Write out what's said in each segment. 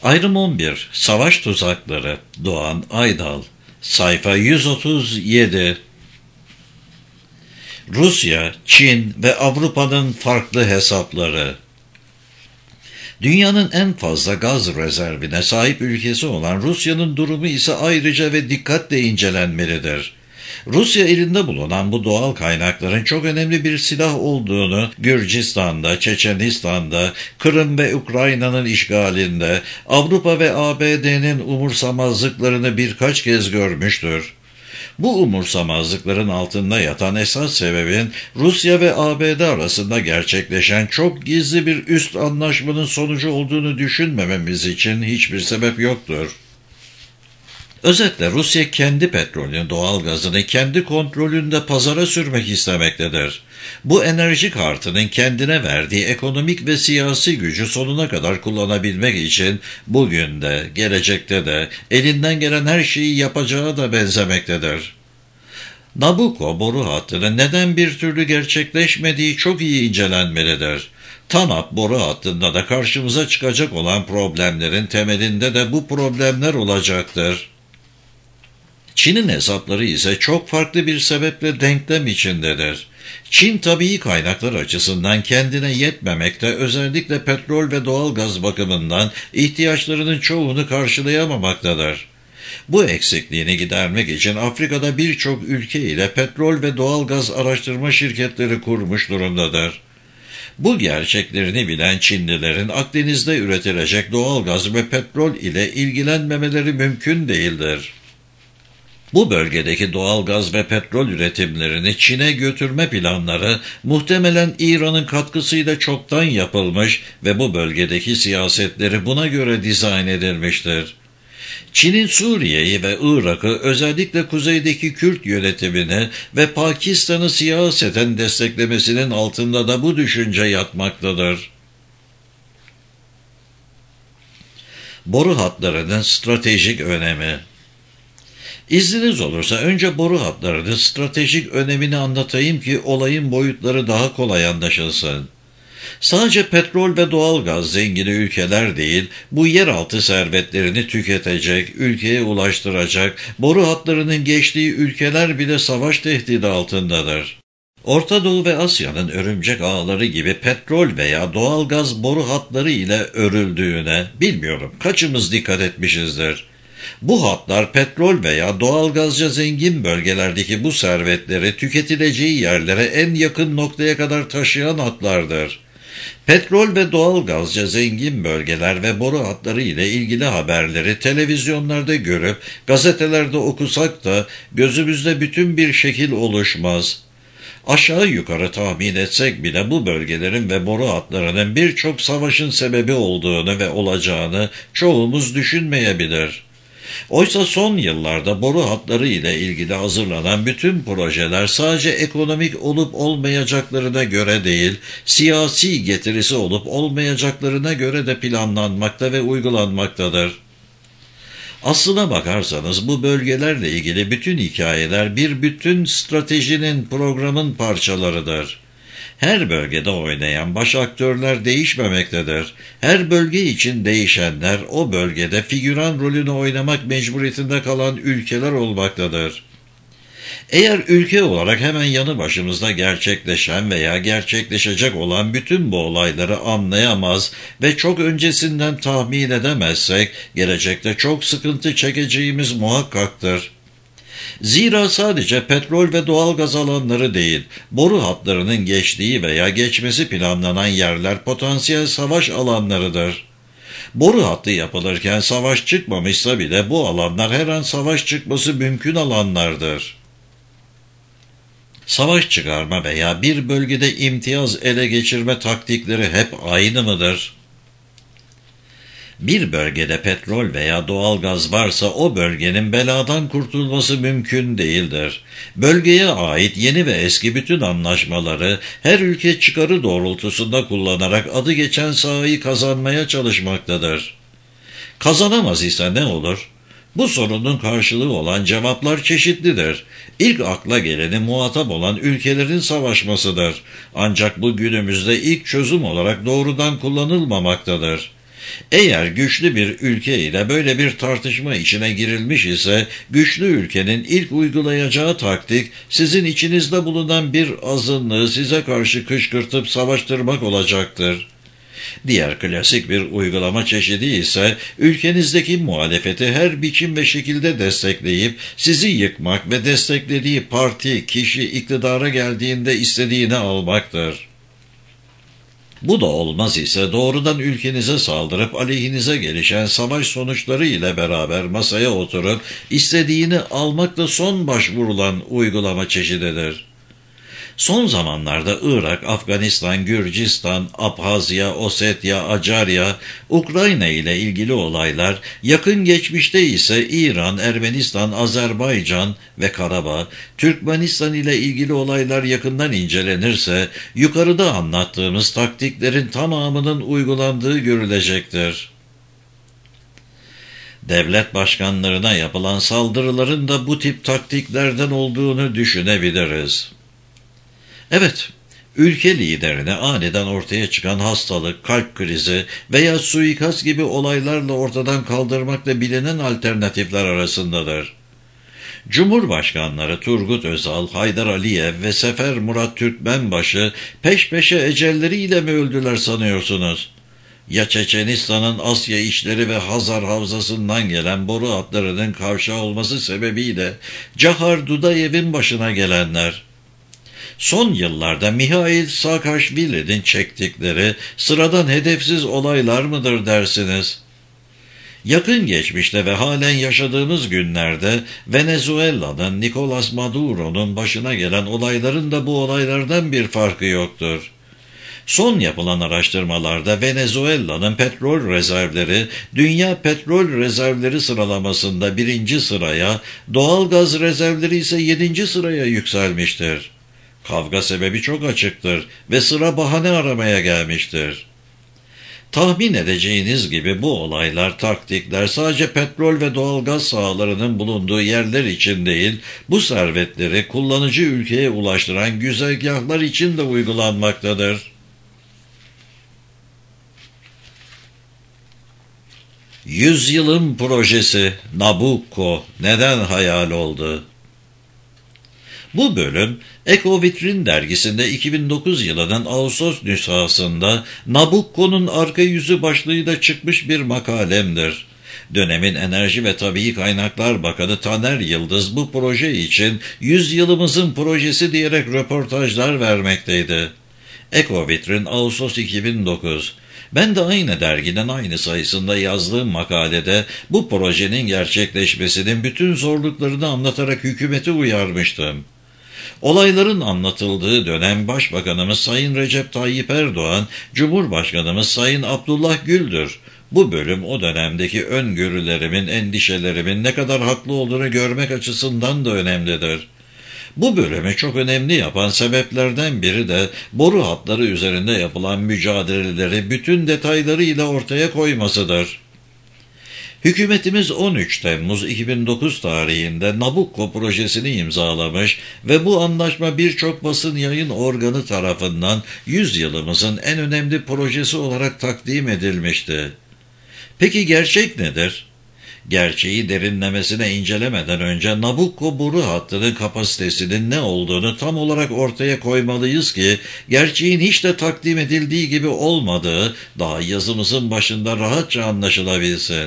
Ayrım 11. Savaş Tuzakları. Doğan Aydal. Sayfa 137. Rusya, Çin ve Avrupa'nın farklı hesapları. Dünyanın en fazla gaz rezervine sahip ülkesi olan Rusya'nın durumu ise ayrıca ve dikkatle incelenmelidir. Rusya elinde bulunan bu doğal kaynakların çok önemli bir silah olduğunu Gürcistan'da, Çeçenistan'da, Kırım ve Ukrayna'nın işgalinde, Avrupa ve ABD'nin umursamazlıklarını birkaç kez görmüştür. Bu umursamazlıkların altında yatan esas sebebin Rusya ve ABD arasında gerçekleşen çok gizli bir üst anlaşmanın sonucu olduğunu düşünmememiz için hiçbir sebep yoktur. Özetle Rusya kendi petrolünü, doğal gazını kendi kontrolünde pazara sürmek istemektedir. Bu enerji kartının kendine verdiği ekonomik ve siyasi gücü sonuna kadar kullanabilmek için bugün de, gelecekte de elinden gelen her şeyi yapacağı da benzemektedir. Nabucco boru hattının neden bir türlü gerçekleşmediği çok iyi incelenmelidir. TANAP boru hattında da karşımıza çıkacak olan problemlerin temelinde de bu problemler olacaktır. Çin'in hesapları ise çok farklı bir sebeple denklem içindedir. Çin tabii kaynaklar açısından kendine yetmemekte, özellikle petrol ve doğal gaz bakımından ihtiyaçlarının çoğunu karşılayamamaktadır. Bu eksikliğini gidermek için Afrika'da birçok ülke ile petrol ve doğal gaz araştırma şirketleri kurmuş durumdadır. Bu gerçeklerini bilen Çinlilerin Akdeniz'de üretilecek doğal gaz ve petrol ile ilgilenmemeleri mümkün değildir. Bu bölgedeki doğal gaz ve petrol üretimlerini Çin'e götürme planları muhtemelen İran'ın katkısıyla çoktan yapılmış ve bu bölgedeki siyasetleri buna göre dizayn edilmiştir. Çin'in Suriye'yi ve Irak'ı, özellikle kuzeydeki Kürt yönetimini ve Pakistan'ı siyaseten desteklemesinin altında da bu düşünce yatmaktadır. Boru hatlarının stratejik önemi. İzniniz olursa önce boru hatlarının stratejik önemini anlatayım ki olayın boyutları daha kolay anlaşılsın. Sadece petrol ve doğal gaz zengini ülkeler değil, bu yeraltı servetlerini tüketecek, ülkeye ulaştıracak, boru hatlarının geçtiği ülkeler bile savaş tehdidi altındadır. Orta Doğu ve Asya'nın örümcek ağları gibi petrol veya doğal gaz boru hatları ile örüldüğüne, bilmiyorum kaçımız dikkat etmişizdir. Bu hatlar petrol veya doğalgazca zengin bölgelerdeki bu servetleri tüketileceği yerlere en yakın noktaya kadar taşıyan hatlardır. Petrol ve doğalgazca zengin bölgeler ve boru hatları ile ilgili haberleri televizyonlarda görüp gazetelerde okusak da gözümüzde bütün bir şekil oluşmaz. Aşağı yukarı tahmin etsek bile bu bölgelerin ve boru hatlarının birçok savaşın sebebi olduğunu ve olacağını çoğumuz düşünmeyebilir. Oysa son yıllarda boru hatları ile ilgili hazırlanan bütün projeler sadece ekonomik olup olmayacaklarına göre değil, siyasi getirisi olup olmayacaklarına göre de planlanmakta ve uygulanmaktadır. Aslına bakarsanız bu bölgelerle ilgili bütün hikayeler bir bütün stratejinin, programın parçalarıdır. Her bölgede oynayan baş aktörler değişmemektedir. Her bölge için değişenler o bölgede figüran rolünü oynamak mecburiyetinde kalan ülkeler olmaktadır. Eğer ülke olarak hemen yanı başımızda gerçekleşen veya gerçekleşecek olan bütün bu olayları anlayamaz ve çok öncesinden tahmin edemezsek, gelecekte çok sıkıntı çekeceğimiz muhakkaktır. Zira sadece petrol ve doğal gaz alanları değil, boru hatlarının geçtiği veya geçmesi planlanan yerler potansiyel savaş alanlarıdır. Boru hattı yapılırken savaş çıkmamışsa bile bu alanlar her an savaş çıkması mümkün alanlardır. Savaş çıkarma veya bir bölgede imtiyaz ele geçirme taktikleri hep aynı mıdır? Bir bölgede petrol veya doğal gaz varsa o bölgenin beladan kurtulması mümkün değildir. Bölgeye ait yeni ve eski bütün anlaşmaları her ülke çıkarı doğrultusunda kullanarak adı geçen sahayı kazanmaya çalışmaktadır. Kazanamaz ise ne olur? Bu sorunun karşılığı olan cevaplar çeşitlidir. İlk akla geleni muhatap olan ülkelerin savaşmasıdır. Ancak bu günümüzde ilk çözüm olarak doğrudan kullanılmamaktadır. Eğer güçlü bir ülke ile böyle bir tartışma içine girilmiş ise, güçlü ülkenin ilk uygulayacağı taktik, sizin içinizde bulunan bir azınlığı size karşı kışkırtıp savaştırmak olacaktır. Diğer klasik bir uygulama çeşidi ise, ülkenizdeki muhalefeti her biçim ve şekilde destekleyip, sizi yıkmak ve desteklediği parti, kişi iktidara geldiğinde istediğini almaktır. Bu da olmaz ise doğrudan ülkenize saldırıp aleyhinize gelişen savaş sonuçları ile beraber masaya oturup istediğini almak da son başvurulan uygulama çeşididir. Son zamanlarda Irak, Afganistan, Gürcistan, Abhazya, Osetya, Acarya, Ukrayna ile ilgili olaylar, yakın geçmişte ise İran, Ermenistan, Azerbaycan ve Karabağ, Türkmenistan ile ilgili olaylar yakından incelenirse, yukarıda anlattığımız taktiklerin tamamının uygulandığı görülecektir. Devlet başkanlarına yapılan saldırıların da bu tip taktiklerden olduğunu düşünebiliriz. Evet, ülke liderine aniden ortaya çıkan hastalık, kalp krizi veya suikast gibi olaylarla ortadan kaldırmak da bilinen alternatifler arasındadır. Cumhurbaşkanları Turgut Özal, Haydar Aliyev ve Sefer Murat Türkmenbaşı peş peşe ecelleriyle mi öldüler sanıyorsunuz? Ya Çeçenistan'ın Asya işleri ve Hazar Havzası'ndan gelen boru hatlarının kavşağı olması sebebiyle Cahar Dudayev'in başına gelenler? Son yıllarda Mihail Saakashvili'nin çektikleri sıradan hedefsiz olaylar mıdır dersiniz? Yakın geçmişte ve halen yaşadığımız günlerde Venezuela'nın Nicolas Maduro'nun başına gelen olayların da bu olaylardan bir farkı yoktur. Son yapılan araştırmalarda Venezuela'nın petrol rezervleri dünya petrol rezervleri sıralamasında 1. sıraya, doğal gaz rezervleri ise 7. sıraya yükselmiştir. Kavga sebebi çok açıktır ve sıra bahane aramaya gelmiştir. Tahmin edeceğiniz gibi bu olaylar, taktikler sadece petrol ve doğalgaz sahalarının bulunduğu yerler için değil, bu servetleri kullanıcı ülkeye ulaştıran güzergahlar için de uygulanmaktadır. Yüzyılın projesi Nabucco neden hayal oldu? Bu bölüm, Eko-Vitrin dergisinde 2009 yılının Ağustos nüshasında Nabucco'nun arka yüzü başlığıyla çıkmış bir makalemdir. Dönemin Enerji ve Tabii Kaynaklar Bakanı Taner Yıldız bu proje için yüzyılımızın projesi diyerek röportajlar vermekteydi. Eko-Vitrin Ağustos 2009. Ben de aynı derginin aynı sayısında yazdığım makalede bu projenin gerçekleşmesinin bütün zorluklarını anlatarak hükümeti uyarmıştım. Olayların anlatıldığı dönem Başbakanımız Sayın Recep Tayyip Erdoğan, Cumhurbaşkanımız Sayın Abdullah Gül'dür. Bu bölüm o dönemdeki öngörülerimin, endişelerimin ne kadar haklı olduğunu görmek açısından da önemlidir. Bu bölümü çok önemli yapan sebeplerden biri de boru hatları üzerinde yapılan mücadeleleri bütün detaylarıyla ortaya koymasıdır. Hükümetimiz 13 Temmuz 2009 tarihinde Nabucco projesini imzalamış ve bu anlaşma birçok basın yayın organı tarafından yüzyılımızın en önemli projesi olarak takdim edilmişti. Peki gerçek nedir? Gerçeği derinlemesine incelemeden önce Nabucco boru hattının kapasitesinin ne olduğunu tam olarak ortaya koymalıyız ki gerçeğin hiç de takdim edildiği gibi olmadığı daha yazımızın başında rahatça anlaşılabilsin.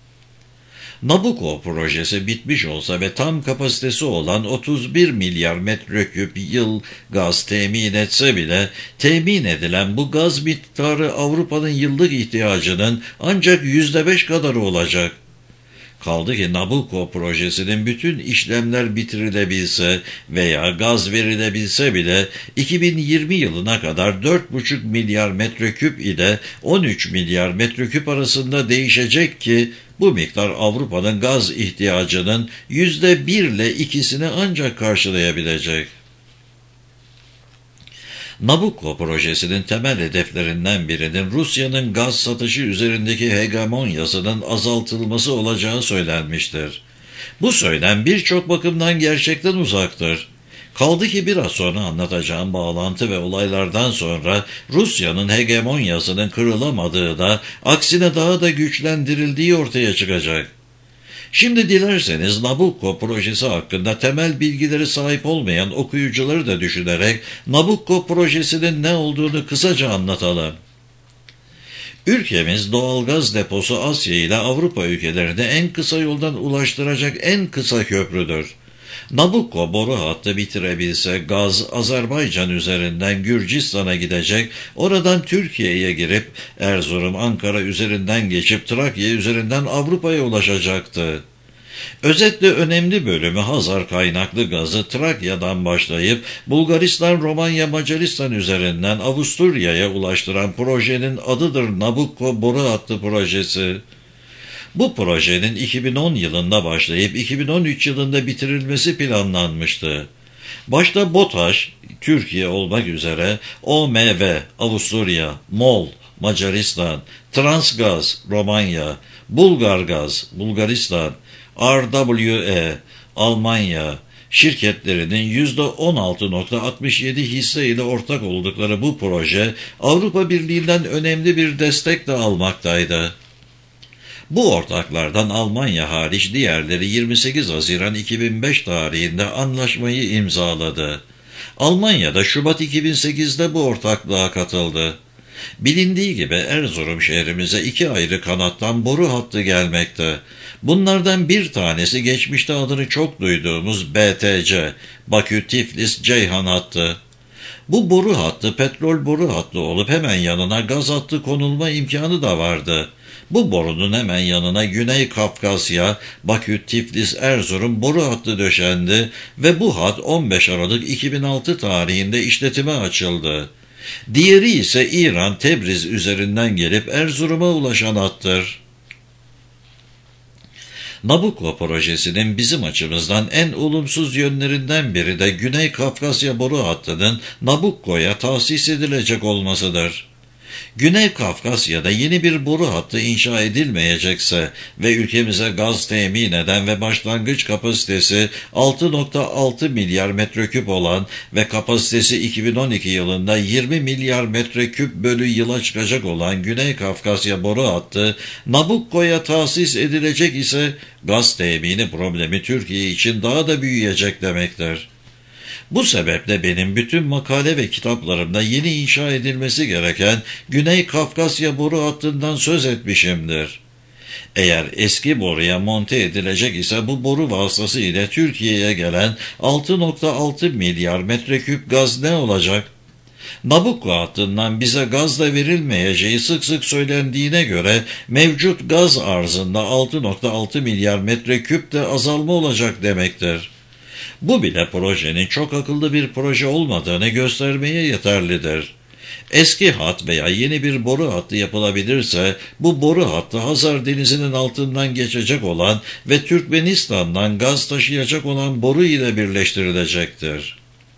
Nabucco projesi bitmiş olsa ve tam kapasitesi olan 31 milyar metreküp yıl gaz temin etse bile temin edilen bu gaz miktarı Avrupa'nın yıllık ihtiyacının ancak %5 kadarı olacak. Kaldı ki Nabucco projesinin bütün işlemler bitirilebilse veya gaz verilebilse bile 2020 yılına kadar 4,5 milyar metreküp ile 13 milyar metreküp arasında değişecek ki bu miktar Avrupa'nın gaz ihtiyacının %1 ile 2'sini ancak karşılayabilecek. Nabucco projesinin temel hedeflerinden birinin Rusya'nın gaz satışı üzerindeki hegemonyasının azaltılması olacağı söylenmiştir. Bu söylem birçok bakımdan gerçekten uzaktır. Kaldı ki biraz sonra anlatacağım bağlantı ve olaylardan sonra Rusya'nın hegemonyasının kırılamadığı da aksine daha da güçlendirildiği ortaya çıkacak. Şimdi dilerseniz Nabucco projesi hakkında temel bilgileri sahip olmayan okuyucuları da düşünerek Nabucco projesinin ne olduğunu kısaca anlatalım. Ülkemiz doğalgaz deposu Asya ile Avrupa ülkelerine en kısa yoldan ulaştıracak en kısa köprüdür. Nabucco boru hattı bitirebilse gaz Azerbaycan üzerinden Gürcistan'a gidecek, oradan Türkiye'ye girip Erzurum, Ankara üzerinden geçip Trakya üzerinden Avrupa'ya ulaşacaktı. Özetle önemli bölümü Hazar kaynaklı gazı Trakya'dan başlayıp Bulgaristan, Romanya, Macaristan üzerinden Avusturya'ya ulaştıran projenin adıdır Nabucco boru hattı projesi. Bu projenin 2010 yılında başlayıp 2013 yılında bitirilmesi planlanmıştı. Başta BOTAŞ, Türkiye olmak üzere OMV, Avusturya, MOL, Macaristan, Transgaz, Romanya, Bulgargaz, Bulgaristan, RWE, Almanya şirketlerinin %16.67 hisse ile ortak oldukları bu proje Avrupa Birliği'nden önemli bir destek de almaktaydı. Bu ortaklardan Almanya hariç diğerleri 28 Haziran 2005 tarihinde anlaşmayı imzaladı. Almanya da Şubat 2008'de bu ortaklığa katıldı. Bilindiği gibi Erzurum şehrimize 2 ayrı kanattan boru hattı gelmekte. Bunlardan bir tanesi geçmişte adını çok duyduğumuz BTC, Bakü-Tiflis-Ceyhan hattı. Bu boru hattı petrol boru hattı olup hemen yanına gaz hattı konulma imkanı da vardı. Bu borunun hemen yanına Güney Kafkasya, Bakü-Tiflis-Erzurum boru hattı döşendi ve bu hat 15 Aralık 2006 tarihinde işletime açıldı. Diğeri ise İran, Tebriz üzerinden gelip Erzurum'a ulaşan hattır. Nabucco projesinin bizim açımızdan en olumsuz yönlerinden biri de Güney Kafkasya boru hattının Nabucco'ya tahsis edilecek olmasıdır. Güney Kafkasya'da yeni bir boru hattı inşa edilmeyecekse ve ülkemize gaz temin eden ve başlangıç kapasitesi 6.6 milyar metreküp olan ve kapasitesi 2012 yılında 20 milyar metreküp bölü yıla çıkacak olan Güney Kafkasya boru hattı Nabucco'ya tahsis edilecek ise gaz temini problemi Türkiye için daha da büyüyecek demektir. Bu sebeple benim bütün makale ve kitaplarımda yeni inşa edilmesi gereken Güney Kafkasya boru hattından söz etmişimdir. Eğer eski boruya monte edilecek ise bu boru vasıtasıyla Türkiye'ye gelen 6.6 milyar metreküp gaz ne olacak? Nabucco hattından bize gaz da verilmeyeceği sık sık söylendiğine göre mevcut gaz arzında 6.6 milyar metreküp de azalma olacak demektir. Bu bile projenin çok akıllı bir proje olmadığını göstermeye yeterlidir. Eski hat veya yeni bir boru hattı yapılabilirse bu boru hattı Hazar Denizi'nin altından geçecek olan ve Türkmenistan'dan gaz taşıyacak olan boru ile birleştirilecektir.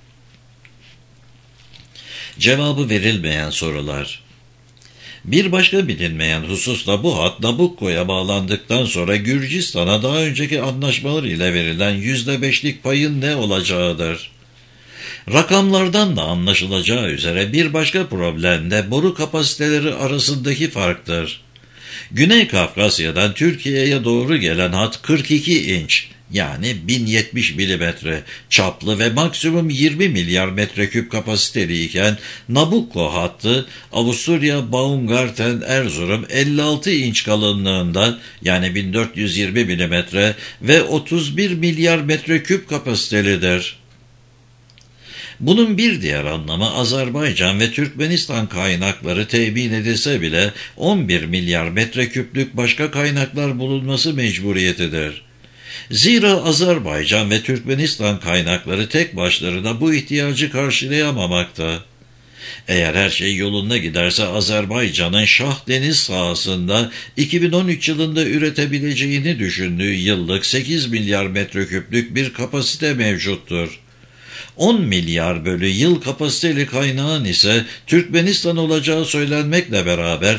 Cevabı verilmeyen sorular. Bir başka bilinmeyen husus da bu hat Nabucco'ya bağlandıktan sonra Gürcistan'a daha önceki anlaşmalar ile verilen %5'lik payın ne olacağıdır. Rakamlardan da anlaşılacağı üzere bir başka problem de boru kapasiteleri arasındaki farktır. Güney Kafkasya'dan Türkiye'ye doğru gelen hat 42 inç yani 1070 milimetre çaplı ve maksimum 20 milyar metreküp kapasiteli iken Nabucco hattı Avusturya Baumgarten Erzurum 56 inç kalınlığında yani 1420 milimetre ve 31 milyar metreküp kapasitelidir. Bunun bir diğer anlamı Azerbaycan ve Türkmenistan kaynakları temin edilse bile 11 milyar metreküplük başka kaynaklar bulunması mecburiyetidir. Zira Azerbaycan ve Türkmenistan kaynakları tek başlarına bu ihtiyacı karşılayamamakta. Eğer her şey yolunda giderse Azerbaycan'ın Şah Deniz sahasında 2013 yılında üretebileceğini düşündüğü yıllık 8 milyar metreküplük bir kapasite mevcuttur. 10 milyar bölü yıl kapasiteli kaynağın ise Türkmenistan olacağı söylenmekle beraber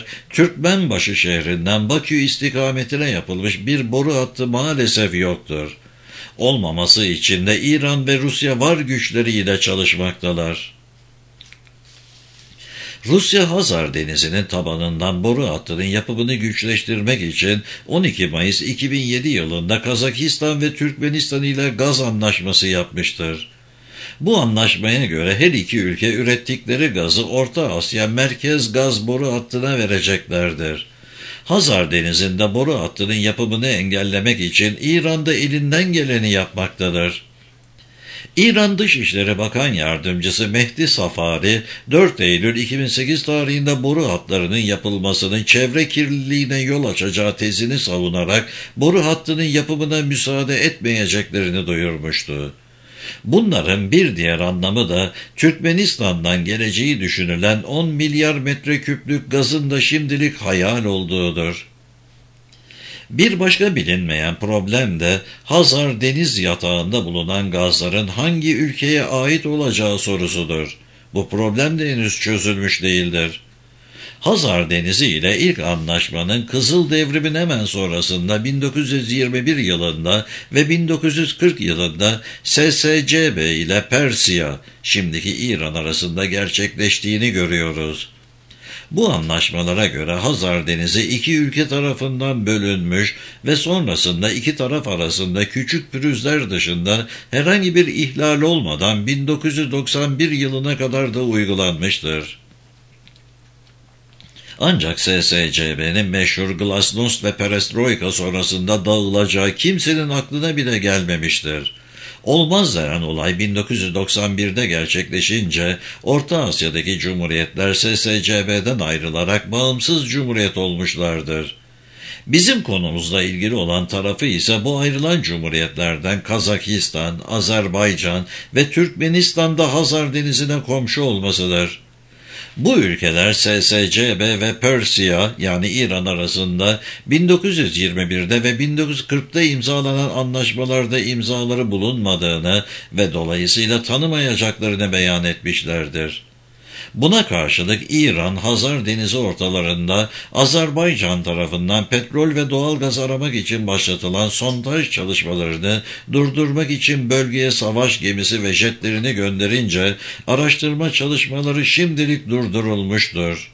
Türkmenbaşı şehrinden Bakü istikametine yapılmış bir boru hattı maalesef yoktur. olmaması için de İran ve Rusya var güçleriyle çalışmaktalar. Rusya, Hazar Denizi'nin tabanından boru hattının yapımını güçleştirmek için 12 Mayıs 2007 yılında Kazakistan ve Türkmenistan ile gaz anlaşması yapmıştır. Bu anlaşmaya göre her iki ülke ürettikleri gazı Orta Asya merkez gaz boru hattına vereceklerdir. Hazar Denizi'nde boru hattının yapımını engellemek için İran da elinden geleni yapmaktadır. İran Dışişleri Bakan Yardımcısı Mehdi Safari, 4 Eylül 2008 tarihinde boru hatlarının yapılmasının çevre kirliliğine yol açacağı tezini savunarak boru hattının yapımına müsaade etmeyeceklerini duyurmuştu. Bunların bir diğer anlamı da Türkmenistan'dan geleceği düşünülen 10 milyar metreküplük gazın da şimdilik hayal olduğudur. Bir başka bilinmeyen problem de Hazar deniz yatağında bulunan gazların hangi ülkeye ait olacağı sorusudur. Bu problem de henüz çözülmüş değildir. Hazar Denizi ile ilk anlaşmanın Kızıl Devrim'in hemen sonrasında 1921 yılında ve 1940 yılında SSCB ile Persiya, şimdiki İran arasında gerçekleştiğini görüyoruz. Bu anlaşmalara göre Hazar Denizi iki ülke tarafından bölünmüş ve sonrasında iki taraf arasında küçük pürüzler dışında herhangi bir ihlal olmadan 1991 yılına kadar da uygulanmıştır. Ancak SSCB'nin meşhur Glasnost ve Perestroika sonrasında dağılacağı kimsenin aklına bile gelmemiştir. Olmaz denen olay 1991'de gerçekleşince Orta Asya'daki cumhuriyetler SSCB'den ayrılarak bağımsız cumhuriyet olmuşlardır. Bizim konumuzla ilgili olan tarafı ise bu ayrılan cumhuriyetlerden Kazakistan, Azerbaycan ve Türkmenistan'da Hazar Denizi'ne komşu olmasıdır. Bu ülkeler SSCB ve Persiya yani İran arasında 1921'de ve 1940'da imzalanan anlaşmalarda imzaları bulunmadığını ve dolayısıyla tanımayacaklarını beyan etmişlerdir. Buna karşılık İran, Hazar Denizi ortalarında Azerbaycan tarafından petrol ve doğalgaz aramak için başlatılan sondaj çalışmalarını durdurmak için bölgeye savaş gemisi ve jetlerini gönderince araştırma çalışmaları şimdilik durdurulmuştur.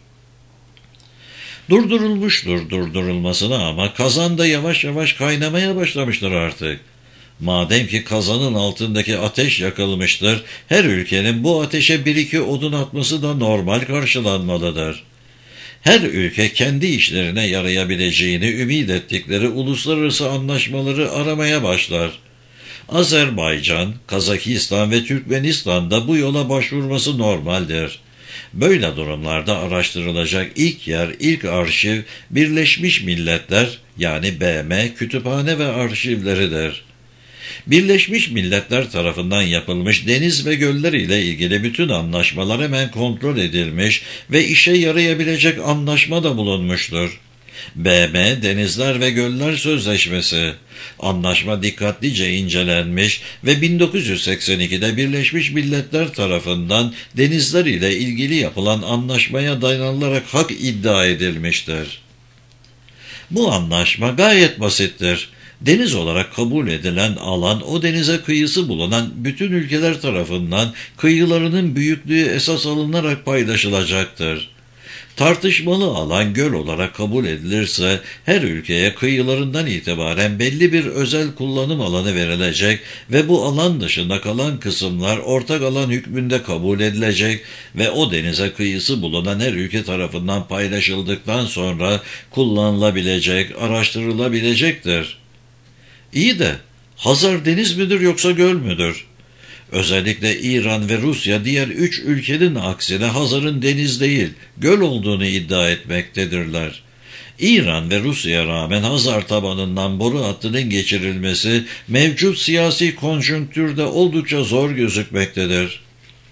Durdurulmasına ama kazan da yavaş yavaş kaynamaya başlamıştır artık. Madem ki kazanın altındaki ateş yakılmıştır, her ülkenin bu ateşe bir iki odun atması da normal karşılanmalıdır. Her ülke kendi işlerine yarayabileceğini ümit ettikleri uluslararası anlaşmaları aramaya başlar. Azerbaycan, Kazakistan ve Türkmenistan'da bu yola başvurması normaldir. Böyle durumlarda araştırılacak ilk arşiv Birleşmiş Milletler yani BM kütüphane ve arşivleridir. Birleşmiş Milletler tarafından yapılmış deniz ve göller ile ilgili bütün anlaşmalar hemen kontrol edilmiş ve işe yarayabilecek anlaşma da bulunmuştur. BM Denizler ve Göller Sözleşmesi. Anlaşma dikkatlice incelenmiş ve 1982'de Birleşmiş Milletler tarafından denizler ile ilgili yapılan anlaşmaya dayanılarak hak iddia edilmiştir. Bu anlaşma gayet basittir. Deniz olarak kabul edilen alan o denize kıyısı bulunan bütün ülkeler tarafından kıyılarının büyüklüğü esas alınarak paylaşılacaktır. Tartışmalı alan göl olarak kabul edilirse her ülkeye kıyılarından itibaren belli bir özel kullanım alanı verilecek ve bu alan dışında kalan kısımlar ortak alan hükmünde kabul edilecek ve o denize kıyısı bulunan her ülke tarafından paylaşıldıktan sonra kullanılabilecek, araştırılabilecektir. İyi de Hazar deniz midir yoksa göl müdür? Özellikle İran ve Rusya diğer 3 ülkenin aksine Hazar'ın deniz değil, göl olduğunu iddia etmektedirler. İran ve Rusya'ya rağmen Hazar tabanından boru hattının geçirilmesi mevcut siyasi konjonktürde oldukça zor gözükmektedir.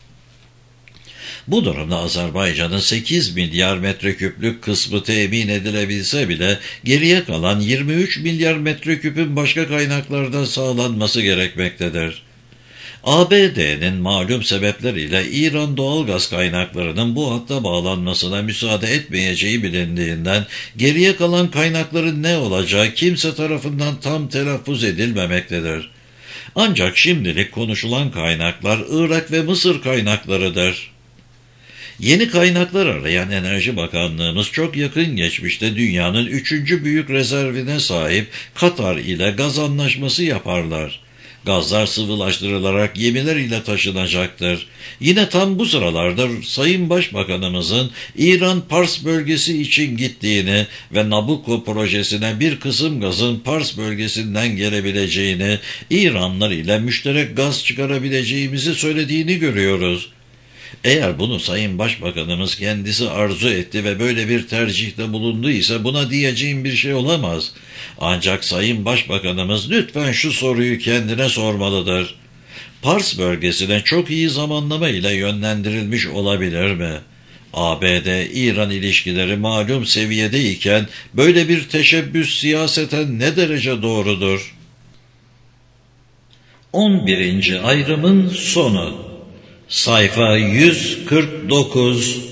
Bu durumda Azerbaycan'ın 8 milyar metreküplük kısmı temin edilebilse bile geriye kalan 23 milyar metreküpün başka kaynaklardan sağlanması gerekmektedir. ABD'nin malum sebepleriyle İran doğalgaz kaynaklarının bu hatta bağlanmasına müsaade etmeyeceği bilindiğinden geriye kalan kaynakların ne olacağı kimse tarafından tam telaffuz edilmemektedir. Ancak şimdilik konuşulan kaynaklar Irak ve Mısır kaynaklarıdır. Yeni kaynaklar arayan Enerji Bakanlığımız çok yakın geçmişte dünyanın 3. büyük rezervine sahip Katar ile gaz anlaşması yaparlar. Gazlar sıvılaştırılarak gemiler ile taşınacaktır. Yine tam bu sıralarda Sayın Başbakanımızın İran Pars bölgesi için gittiğini ve Nabucco projesine bir kısım gazın Pars bölgesinden gelebileceğini, İranlar ile müşterek gaz çıkarabileceğimizi söylediğini görüyoruz. Eğer bunu Sayın Başbakanımız kendisi arzu etti ve böyle bir tercihte bulunduysa buna diyeceğim bir şey olamaz. Ancak Sayın Başbakanımız lütfen şu soruyu kendine sormalıdır. Pars bölgesine çok iyi zamanlama ile yönlendirilmiş olabilir mi? ABD-İran ilişkileri malum seviyedeyken böyle bir teşebbüs siyaseten ne derece doğrudur? 11. ayrımın sonu. Sayfa 149